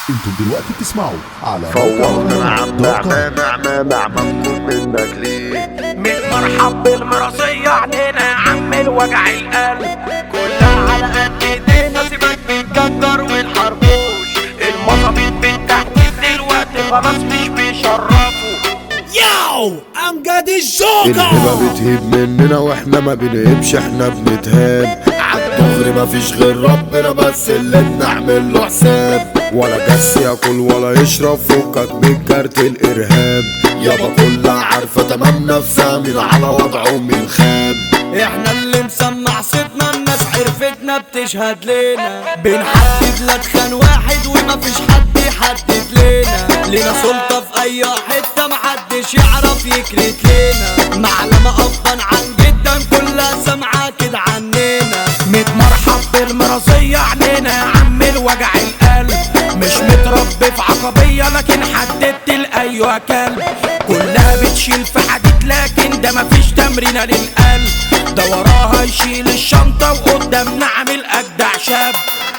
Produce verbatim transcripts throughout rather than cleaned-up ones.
انتوا دلوقتي بتسمعوا على فوقنا عم عمام عمام عمامكم منك ليه ميت مرحب بالمراسية عنينا يا عم الوجع القلب كلها على قد ايدينا سيبك بتكدر والحربوش المصابيط بالتحديد دلوقتي خلاص مش بيشرفوا. ياو امجد الجوكر الهبة بتهيب مننا واحنا ما بنهبش احنا بنتهاب عالدغري مفيش غير ربنا بس اللي بنعمل له حساب ولا جس ياكل ولا يشرب فكك من كارت الارهاب يابا كلها عارفة تمام نفسها مين على وضعه مين خاب. احنا اللي مسمع صيتنا الناس عرفتنا بتشهد لينا بنحدد لدخان واحد ومفيش حد يحدد لينا لينا سلطة في اي حتة محدش يعرف يكرت لينا معلمة افضل عن جدا كلها سمعة كده عنينا. ميت مرحب بالمراسية عنينا يا عم الوجع القلب مش متربي في عقبية لكن حددت لأيوة كلب كلها بتشيل في حديد لكن ده مفيش تمرينة للقلب ده وراها يشيل الشنطة وقدامنا عامل أجدع شاب.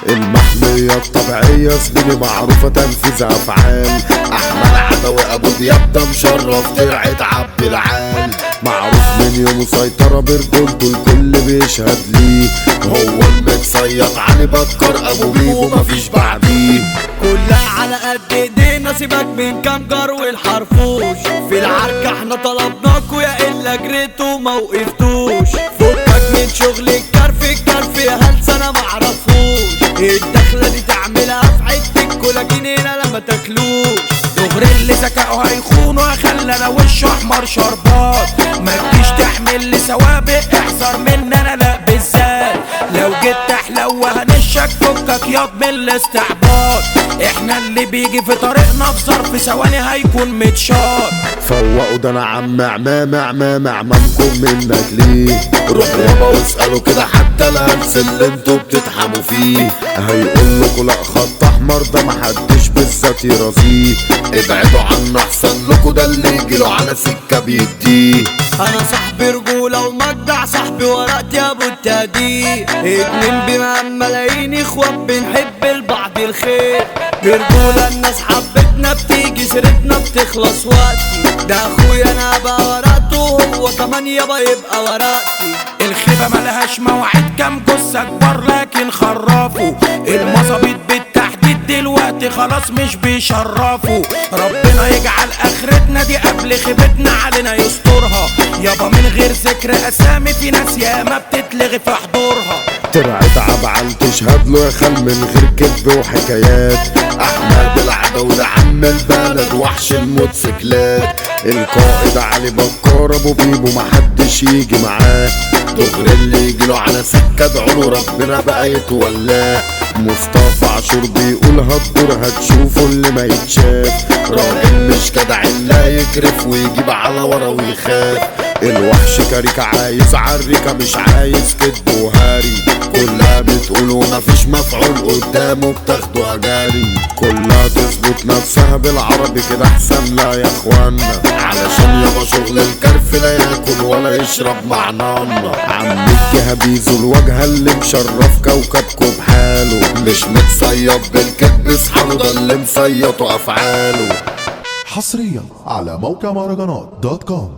المحمية الطبيعية زميلي معروفة تنفيذ أفعال أحمد عدوي أبو دياب ده مشرف ترعة عبد العال معروف من يومه سيطرة برجولته الكل بيشهد ليه هو المتصيط علي بكر أبو بيبو مفيش بعديه كلها على قد ايدينا سيبك من كام جار والحرفوش في العركة احنا طلبناكوا يا الا جريتوا ما وقفتوش فكك من شغل الكرف الكرف يا هلس انا معرفوش الدخلة دي تعملها في حتة كولاجين هنا لما تاكلوش دغري اللي ذكاؤه هيخونه خلانا وشه احمر شربات ما تجيش تحمل لي سوابق احذر مننا لا بالذات لو جيت تحلو هنشك فكك ياض من الاستعباط احنا اللي بيجي في طريقنا في ظرف ثواني هيكون متشاط. فوقوا ده انا عم عمام عمام عمامكم منك ليه روحوا يابا واسألوا كده حتى الهلس اللي انتوا بتتحموا فيه هيقول لكوا لا خط احمر ده محدش بالذات يرازيه ابعدوا عنه احسن لكوا ده اللي يجيله على سكة بيديه. انا صاحبي رجولة ومجدع صاحبي ورقت يا ابو التهديه اتنين بما ملايين اخوات بنحب البعض الخير برجولة الناس حبتنا بتيجي سيرتنا بتخلص وقتي ده اخويا انا بقى ورقته وهو كمان يابا يبقى ورقتي. الخيبة ملهاش موعد كام جثة كبار لكن خرفوا المظابيط بالتحديد دلوقتي خلاص مش بيشرفوا ربنا يجعل اخرتنا دي قبل خيبتنا علينا يسترها يابا من غير ذكر اسامي في ناس ياما بتتلغي في حضورها. ترعة عبعال تشهد له يا خال من غير كذب وحكايات احمد العدوي ده عم البلد وحش الموتوسيكلات القائد علي بكر ابو بيبو محدش يجي معاه دغري اللي يجيله على سكة ادعوله ربنا بقى يتولاه. مصطفى عاشور بيقول هتدور هتشوفوا اللي ما يتشاف راجل مش جدع الا يكرف ويجيب على ورا ويخاف الوحش كاريكا عايز عريكا مش عايز كدب وهاري كلها بتقول ومفيش مفعول قدامه بتاخده اجاري كلها تظبط نفسها بالعربي كده احسن لا يا اخوانا علشان يابا شغل الكرف لا ياكل ولا يشرب مع نانا عم الجهبيز الواجهه اللي مشرف كوكبكم بحاله مش متصيط بالكذب اصحابه ده اللي مصيطه افعاله. حصريا على موقع مهرجانات دوت كوم.